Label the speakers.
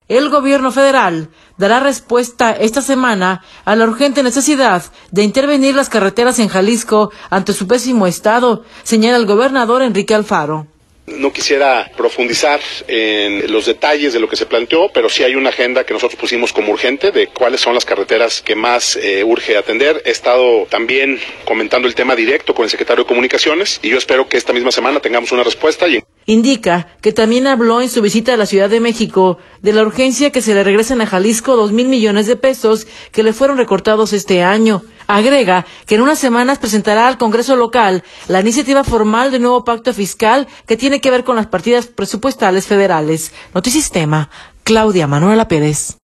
Speaker 1: El gobierno federal dará respuesta esta semana a la urgente necesidad de intervenir las carreteras en Jalisco ante su pésimo estado, señala el gobernador Enrique Alfaro.
Speaker 2: No quisiera profundizar en los detalles de lo que se planteó, pero sí hay una agenda que nosotros pusimos como urgente de cuáles son las carreteras que más urge atender. He estado también comentando el tema directo con el secretario de Comunicaciones y yo espero que esta misma semana tengamos una respuesta.
Speaker 1: Indica que también habló en su visita a la Ciudad de México de la urgencia que se le regresen a Jalisco 2,000 millones de pesos que le fueron recortados este año. Agrega que en unas semanas presentará al Congreso local la iniciativa formal de nuevo pacto fiscal que tiene que ver con las partidas presupuestales federales. Notisistema, Claudia Manuela Pérez.